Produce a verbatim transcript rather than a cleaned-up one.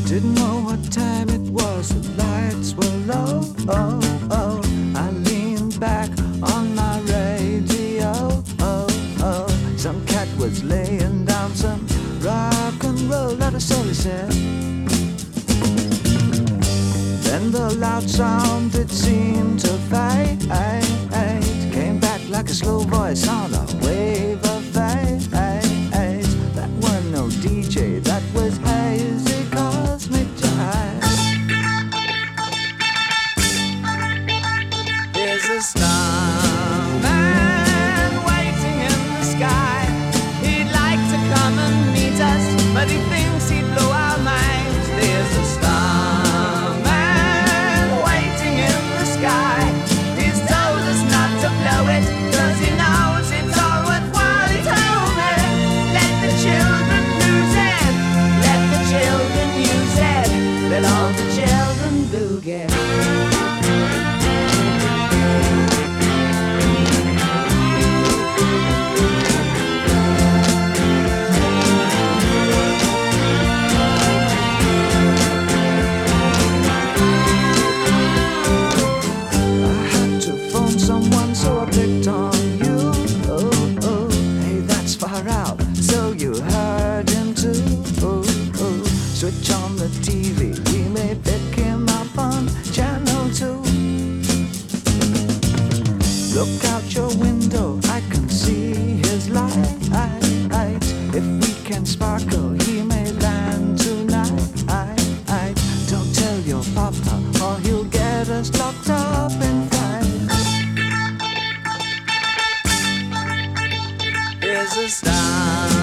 Didn't know what time it was, the lights were low. Oh, oh. I leaned back on my radio. Oh, oh. Some cat was laying down some rock and roll, that is all he said. Then the loud sound, it seemed to fade. Came back like a slow voice on a wave of fade. That weren't no D J, that was hazy cosmic jive. There's a starman waiting in the sky. He'd like to come and meet us, but he thinks he'd blow our minds. There's a starman waiting in the sky. He's told us not to blow it, cause he knows it's all worthwhile. He told me, let the children lose it, let the children use it, let all the children boogie. Someone, so I picked on you. Oh, oh, hey, that's far out. So you heard him too. Oh, oh, switch on the T V. We may pick him up on channel two. Look out your window, I can see his light. If we can sparkle, he may land tonight. Don't tell your papa, or he'll get us locked up in fight. There's a star